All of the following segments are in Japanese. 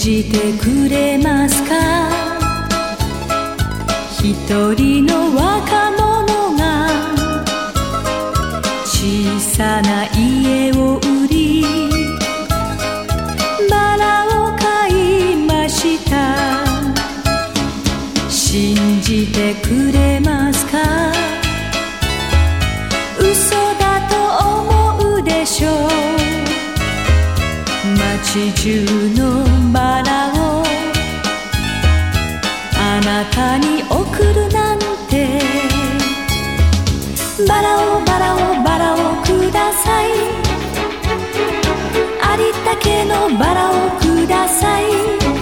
じてくれますか？一人の若者が小さな家を売りバラを買いました。信じてくれますか？嘘だと思うでしょう。街中のバラをあなたに贈るなんて。バラをバラをバラをください。ありったけのバラをください。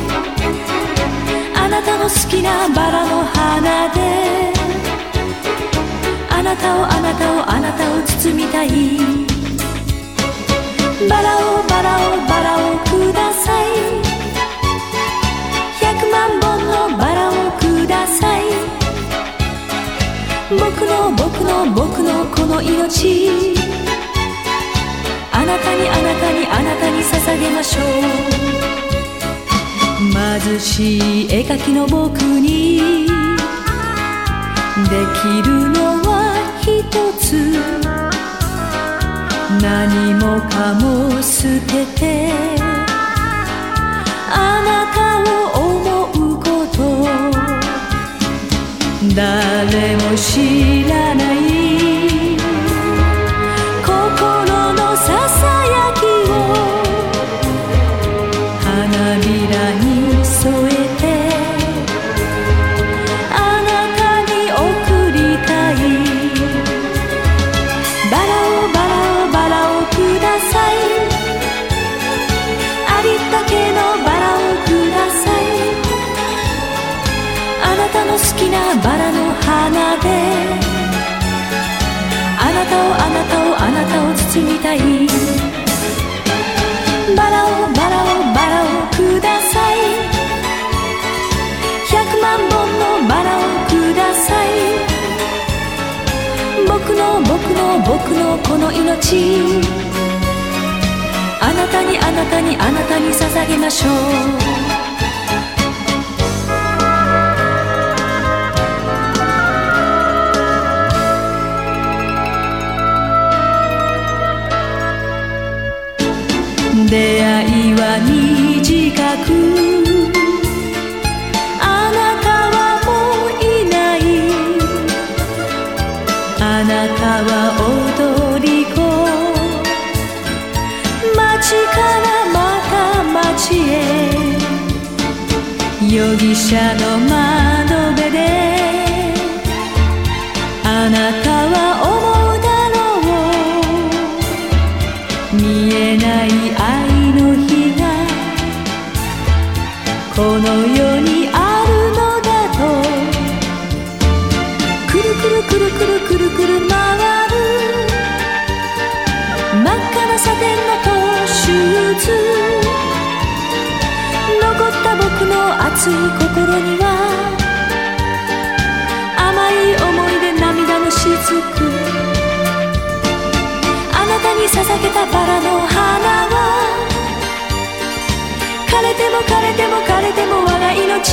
あなたの好きなバラの花であなたをあなたをあなたを包みたい。バラをバラをバラをください。100万本のバラをください。僕の僕の僕のこの命あなたにあなたにあなたに捧げましょう。貧しい絵描きの僕にできるのは一つ。何もかも捨ててあなたを思うこと。誰も知らない心のささやきを花びらに添えてあなたに贈りたい。バラをバラをバラをください。ありったけのバラをください。あなたの好きなバラの花であなたをあなたをあなたを包みたい。バラをバラをバラをください。100万本のバラをください。僕の僕の僕のこの命あなたにあなたにあなたに捧げましょう。出会いは短くあなたはもういない。あなたは踊り子街からまた街へ容疑者の窓辺であなたは思うだろう。見えない愛の日がこの世にあるのだと。くるくるくるくるくるくる回る真っ赤なサテンのトーシューズ。残った僕の熱い心には甘い思い出涙のしずく。あなたに捧げたバラの花は枯れても枯れても枯れても我が命。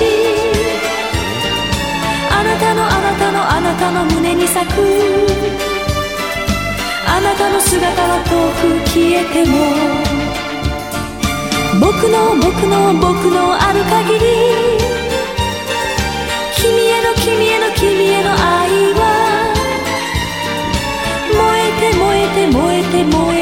あなたのあなたのあなたの胸に咲く。あなたの姿は遠く消えても僕の僕の僕のある限り君への君への君への愛は燃えて燃えて燃えて燃え